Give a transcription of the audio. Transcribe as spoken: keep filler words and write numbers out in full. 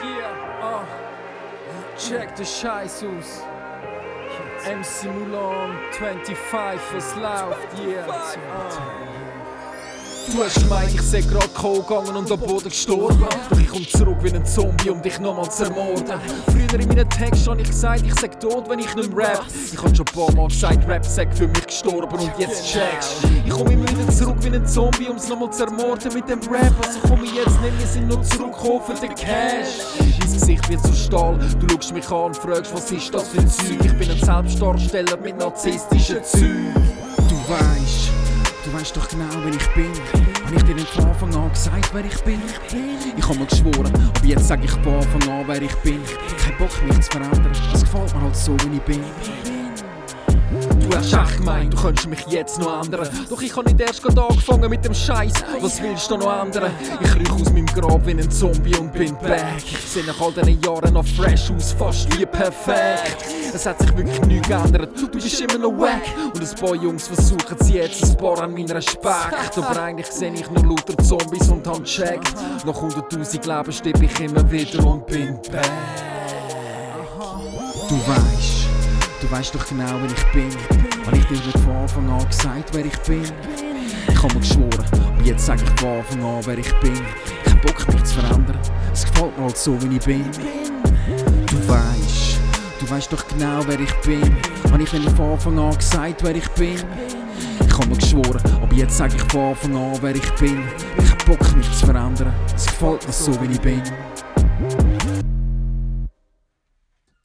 Yeah, ah, check den Scheiß aus. M C Mulan, fünfundzwanzig, was läuft, yeah. Ah. Du hast gemeint, ich sei grad K O gegangen und am Boden gestorben. Doch ich komm zurück wie ein Zombie, um dich nochmal zu ermorden. Früher in meinen Texten hab ich gesagt, ich sag tot, wenn ich nicht rap. Ich hab schon ein paar Mal gesagt, Rap sei für mich gestorben und jetzt checkst. Ich komm immer wieder zurück wie ein Zombie, um's nochmal zu ermorden mit dem Rap. Also komm ich jetzt nicht, wir sind nur zurückgekommen für den Cash. Dein Gesicht wird zu Stahl, du schaust mich an und fragst, was ist das für ein Zeug? Ich bin ein Selbstdarsteller mit narzisstischen Zeug. Du weißt, du weißt doch genau, wer ich bin. Hab ich dir von Anfang an gesagt, wer ich bin? Ich hab mal geschworen, aber jetzt sag ich von Anfang an, wer ich bin. Kein Bock, mich zu verändern, es gefällt mir halt so, wie ich bin. Du hast echt gemeint, du könntest mich jetzt noch ändern. Doch ich hab nicht erst gerade angefangen mit dem Scheiß. Was willst du noch ändern? Ich krieche aus meinem Grab wie ein Zombie und bin back. Ich sehe nach all diesen Jahren noch fresh aus, fast wie perfekt. Es hat sich wirklich nichts geändert, du bist immer noch wack. Und ein paar Jungs versuchen sie jetzt ein paar an meinen Respekt. Aber eigentlich sehe ich nur lauter Zombies und hab gecheckt. Nach hunderttausend Leben sterbe ich immer wieder und bin back. Du weißt, du weißt doch genau, wer ich bin. Hab ich dir nicht von Anfang an gesagt, wer ich bin? Ich hab mir geschworen, aber jetzt sag ich von Anfang an, wer ich bin. Kein Bock, mich zu verändern, es gefällt mir halt so, wie ich bin. Du weißt, du weißt doch genau, wer ich bin. Hab ich dir von Anfang an gesagt, wer ich bin? Ich hab mir geschworen, aber jetzt sag ich von Anfang an, wer ich bin. Ich hab Bock, mich zu verändern, es gefällt mir so, wie ich bin.